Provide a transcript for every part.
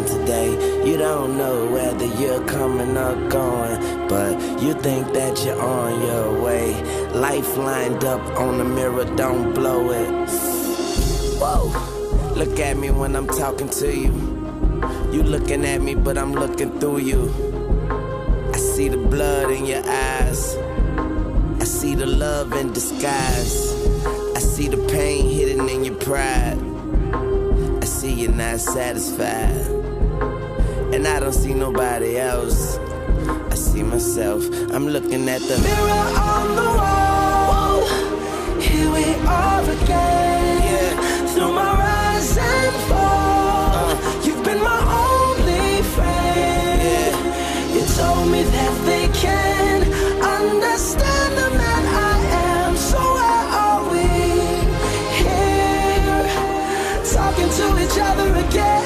today. You don't know whether you're coming or going, but you think that you're on your way. Life lined up on the mirror, don't blow it. Whoa, look at me when I'm talking to you. You looking at me, but I'm looking through you. I see the blood in your eyes. I see the love in disguise. I see the pain hidden in your pride. I see you're not satisfied. And I don't see nobody else. I see myself. I'm looking at the mirror on the wall. Here we are again. Yeah. Through my rise and fall. You've been my only friend. Yeah. You told me that they can understand the man I am. So where are we? Here, talking to each other again.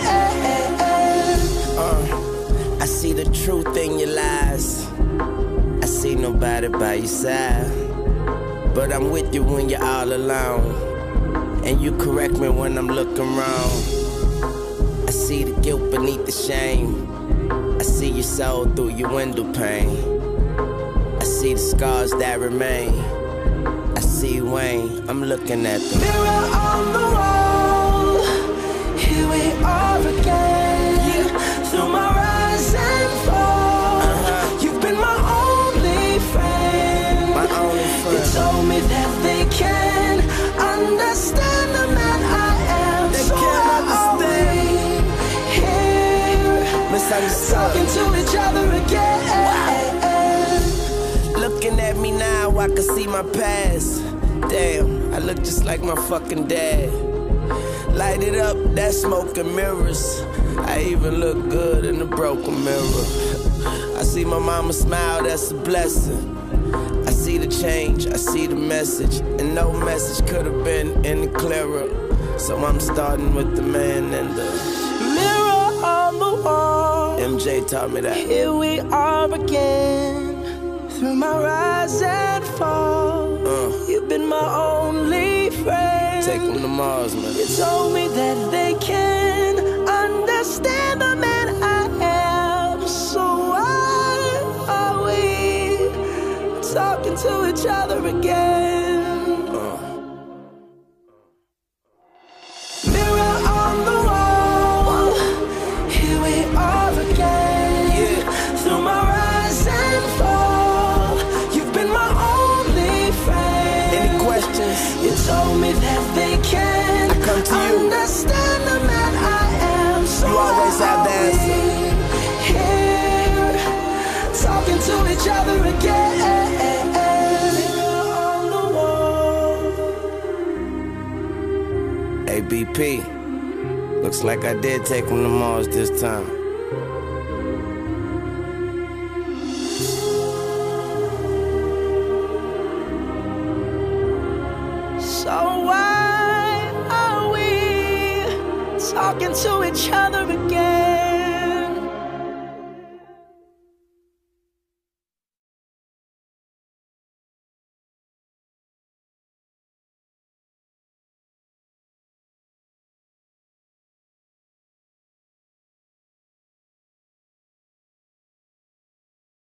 I see the truth in your lies. I see nobody by your side, but I'm with you when you're all alone, and you correct me when I'm looking wrong. I see the guilt beneath the shame. I see your soul through your window pane. I see the scars that remain. I see Wayne, I'm looking at the mirror on the wall. Here we are again. Yeah. Through my rise and fall. You've been my only friend. My only friend. You told me that they can understand the man I am. They so can't understand. Here, talking to each other again. Looking at me now, I can see my past. Damn, I look just like my fucking dad. Light it up, that smoke and mirrors. I even look good in the broken mirror. I see my mama smile, that's a blessing. I see the change, I see the message, and no message could have been any clearer. So I'm starting with the man and the mirror on the wall. MJ taught me that. Here we are again. Through my rise and fall. You've been my only friend. Take them to Mars, man. You told me that they can understand the man I am. So why are we talking to each other again? Mirror on the wall. Here we are again. Yeah. Through my rise and fall. You've been my only friend. Any questions? You told me that they can understand the man I am. So you always have the answer. Here, talking to each other again. On the wall. Hey, BP, looks like I did take him to Mars this time. So why are we talking to each other?